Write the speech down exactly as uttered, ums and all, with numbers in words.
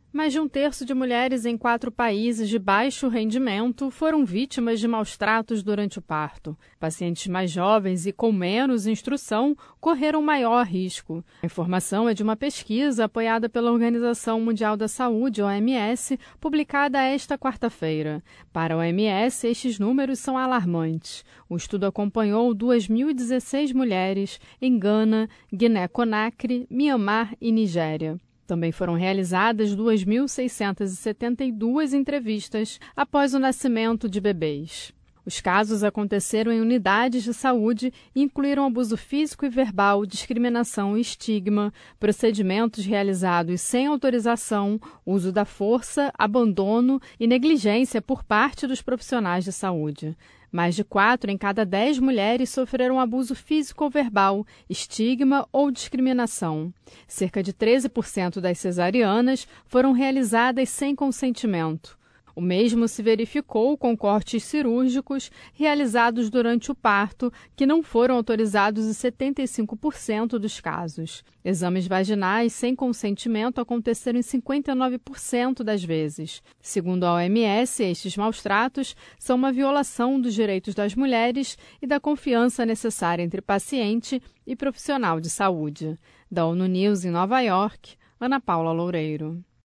Mais de um terço de mulheres em quatro países de baixo rendimento foram vítimas de maus-tratos durante o parto. Pacientes mais jovens e com menos instrução correram maior risco. A informação é de uma pesquisa apoiada pela Organização Mundial da Saúde, O M S, publicada esta quarta-feira. Para a O M S, estes números são alarmantes. O estudo acompanhou duas mil e dezesseis mulheres em Gana, Guiné-Conakry, Mianmar e Nigéria. Também foram realizadas duas mil seiscentas e setenta e duas entrevistas após o nascimento de bebês. Os casos aconteceram em unidades de saúde e incluíram abuso físico e verbal, discriminação e estigma, procedimentos realizados sem autorização, uso da força, abandono e negligência por parte dos profissionais de saúde. Mais de quatro em cada dez mulheres sofreram abuso físico ou verbal, estigma ou discriminação. Cerca de treze por cento das cesarianas foram realizadas sem consentimento. O mesmo se verificou com cortes cirúrgicos realizados durante o parto, que não foram autorizados em setenta e cinco por cento dos casos. Exames vaginais sem consentimento aconteceram em cinquenta e nove por cento das vezes. Segundo a O M S, estes maus-tratos são uma violação dos direitos das mulheres e da confiança necessária entre paciente e profissional de saúde. Da ONU News em Nova York, Ana Paula Loureiro.